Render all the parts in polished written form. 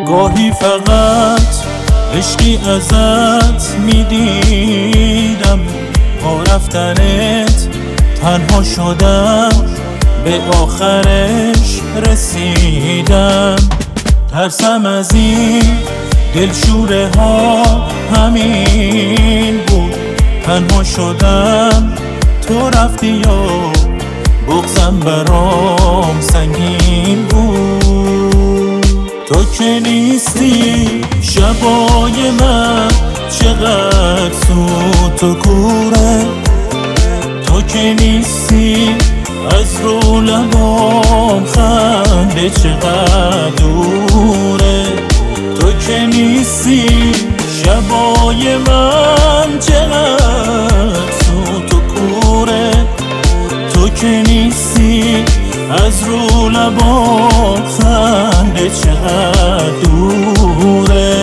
گاهی فقط عشقی ازت میدیدم، با رفتنت تنها شدم، به آخرش رسیدم. ترسم از این دلشوره ها همین بود، تنها شدم تو رفتی و بغضم برام سنگین بود. تو که نیستی شبای من چقدر سوت و کوره، تو که نیستی از رو لبام خنده چقدر دوره. تو که نیستی شبای من چقدر سوت و کوره، تو که نیستی از رو لبام خنده چقدر دوره.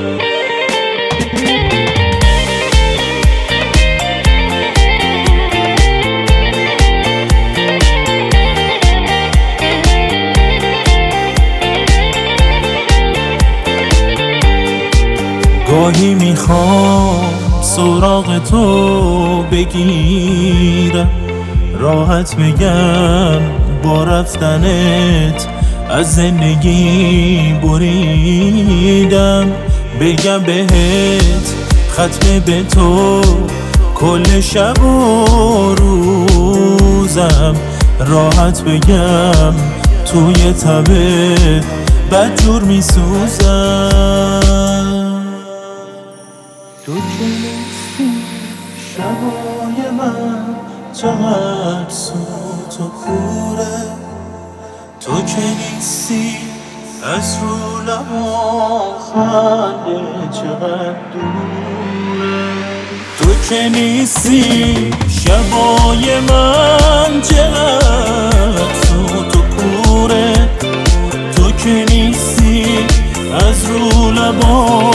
گاهی میخوام سراغ تو بگیرم، راحت بگم با رفتنت از زندگی بریدم. بگم بهت ختم به تو کل شب و روزم، راحت بگم توی تبت بدجور میسوزم. تو که نیستی شبای من چقدر سوت و کوره، تو که نیستی از رو لبام خنده چقدر دوره. تو که نیستی شبای من چقدر سوت و کوره، تو که نیستی از رو لبام